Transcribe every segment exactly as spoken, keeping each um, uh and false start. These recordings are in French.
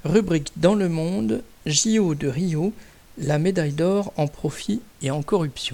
Rubrique dans le monde, J O de Rio, la médaille d'or en profit et en corruption.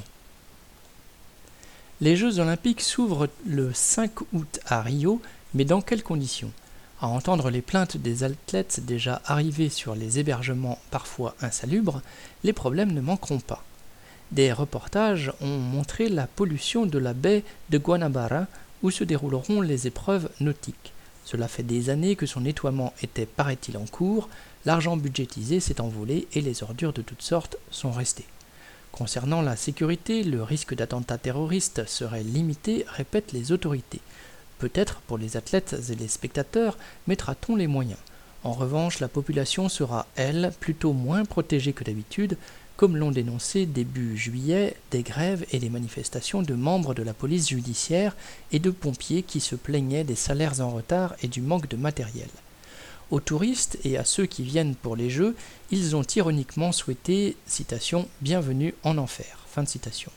Les Jeux olympiques s'ouvrent le cinq août à Rio, mais dans quelles conditions? À entendre les plaintes des athlètes déjà arrivés sur les hébergements parfois insalubres, les problèmes ne manqueront pas. Des reportages ont montré la pollution de la baie de Guanabara où se dérouleront les épreuves nautiques. Cela fait des années que son nettoiement était, paraît-il, en cours, l'argent budgétisé s'est envolé et les ordures de toutes sortes sont restées. Concernant la sécurité, le risque d'attentat terroriste serait limité, répètent les autorités. Peut-être pour les athlètes et les spectateurs mettra-t-on les moyens. En revanche, la population sera, elle, plutôt moins protégée que d'habitude, comme l'ont dénoncé début juillet des grèves et des manifestations de membres de la police judiciaire et de pompiers qui se plaignaient des salaires en retard et du manque de matériel. Aux touristes et à ceux qui viennent pour les Jeux, ils ont ironiquement souhaité, citation, « bienvenue en enfer ». Fin de citation.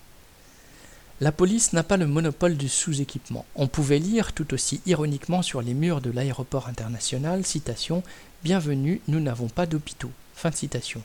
La police n'a pas le monopole du sous-équipement. On pouvait lire tout aussi ironiquement sur les murs de l'aéroport international, citation, « bienvenue, nous n'avons pas d'hôpitaux ». Fin de citation.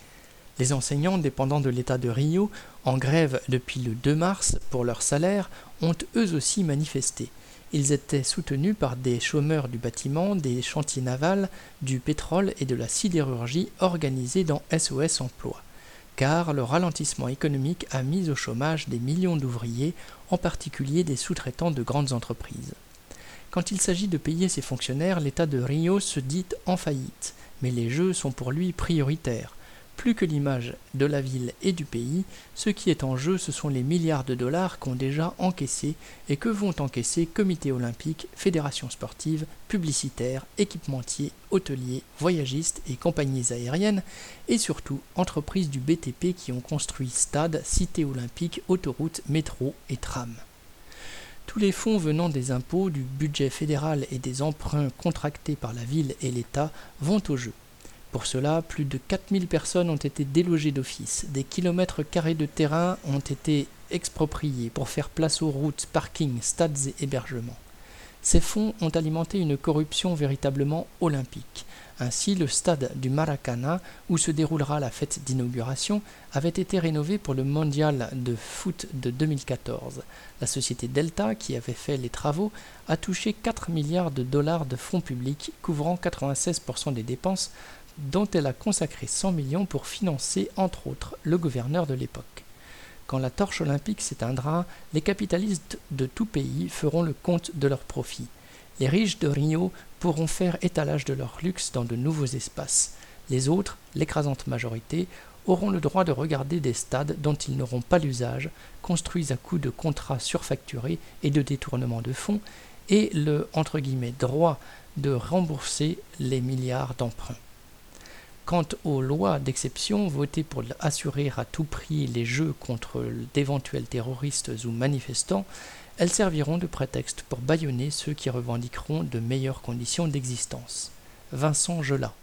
Les enseignants dépendants de l'État de Rio, en grève depuis le deux mars pour leur salaire, ont eux aussi manifesté. Ils étaient soutenus par des chômeurs du bâtiment, des chantiers navals, du pétrole et de la sidérurgie organisés dans S O S Emploi. Car le ralentissement économique a mis au chômage des millions d'ouvriers, en particulier des sous-traitants de grandes entreprises. Quand il s'agit de payer ses fonctionnaires, l'État de Rio se dit en faillite, mais les Jeux sont pour lui prioritaires. Plus que l'image de la ville et du pays, ce qui est en jeu, ce sont les milliards de dollars qu'ont déjà encaissés et que vont encaisser comités olympiques, fédérations sportives, publicitaires, équipementiers, hôteliers, voyagistes et compagnies aériennes, et surtout entreprises du B T P qui ont construit stades, cités olympiques, autoroutes, métros et trams. Tous les fonds venant des impôts, du budget fédéral et des emprunts contractés par la ville et l'État vont au jeu. Pour cela, plus de quatre mille personnes ont été délogées d'office, des kilomètres carrés de terrain ont été expropriés pour faire place aux routes, parkings, stades et hébergements. Ces fonds ont alimenté une corruption véritablement olympique. Ainsi, le stade du Maracana, où se déroulera la fête d'inauguration, avait été rénové pour le mondial de foot de deux mille quatorze. La société Delta, qui avait fait les travaux, a touché quatre milliards de dollars de fonds publics, couvrant quatre-vingt-seize pour cent des dépenses, dont elle a consacré cent millions pour financer, entre autres, le gouverneur de l'époque. Quand la torche olympique s'éteindra, les capitalistes de tout pays feront le compte de leurs profits. Les riches de Rio pourront faire étalage de leur luxe dans de nouveaux espaces. Les autres, l'écrasante majorité, auront le droit de regarder des stades dont ils n'auront pas l'usage, construits à coups de contrats surfacturés et de détournement de fonds, et le entre guillemets, droit de rembourser les milliards d'emprunts. Quant aux lois d'exception votées pour assurer à tout prix les Jeux contre d'éventuels terroristes ou manifestants, elles serviront de prétexte pour bâillonner ceux qui revendiqueront de meilleures conditions d'existence. Vincent Gelat.